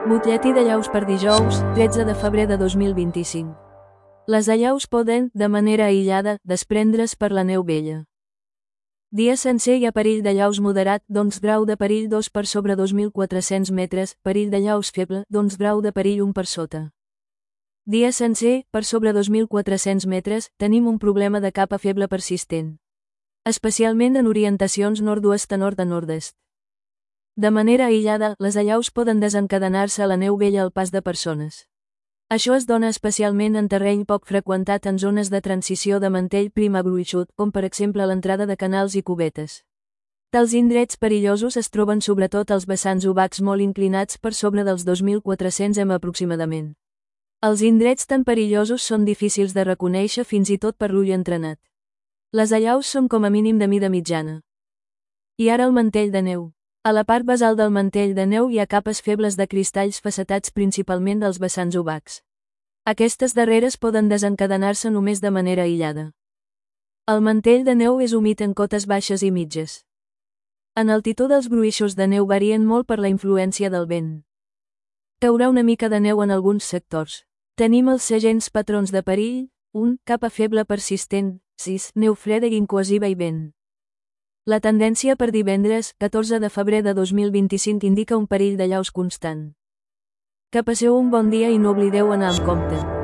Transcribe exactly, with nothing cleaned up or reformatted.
Butlletí d'allaus per dijous, tretze de febrer de dos mil vint-i-cinc. Les allaus poden, de manera aïllada, desprendre's per la neu vella. Dia sencer hi ha perill d'allaus moderat, doncs grau de perill dos per sobre dos mil quatre-cents metres, perill d'allaus feble, doncs grau de perill un per sota. Dia sencer, per sobre dos mil quatre-cents metres, tenim un problema de capa feble persistent. Especialment en orientacions nord-oest a nord a nord-est. De manera aïllada, les allaus poden desencadenar-se a la neu vella al pas de persones. Això es dona especialment en terreny poc freqüentat en zones de transició de mantell prim a gruixut, com per exemple l'entrada de canals i cubetes. Tals indrets perillosos es troben sobretot als vessants obacs molt inclinats per sobre dels dos mil quatre-cents metres aproximadament. Els indrets tan perillosos són difícils de reconèixer fins i tot per l'ull entrenat. Les allaus són com a mínim de mida mitjana. I ara el mantell de neu. A la part basal del mantell de neu hi ha capes febles de cristalls facetats principalment dels vessants obacs. Aquestes darreres poden desencadenar-se només de manera aïllada. El mantell de neu és humit en cotes baixes i mitges. En altitud els gruixos de neu varien molt per la influència del vent. Caurà una mica de neu en alguns sectors. Tenim els segents patrons de perill: u. Capa feble persistent, sis. Neu freda i incohesiva i vent. La tendència per divendres, catorze de febrer de dos mil vint-i-cinc indica un perill d'allaus constant. Que passeu un bon dia i no oblideu anar amb compte.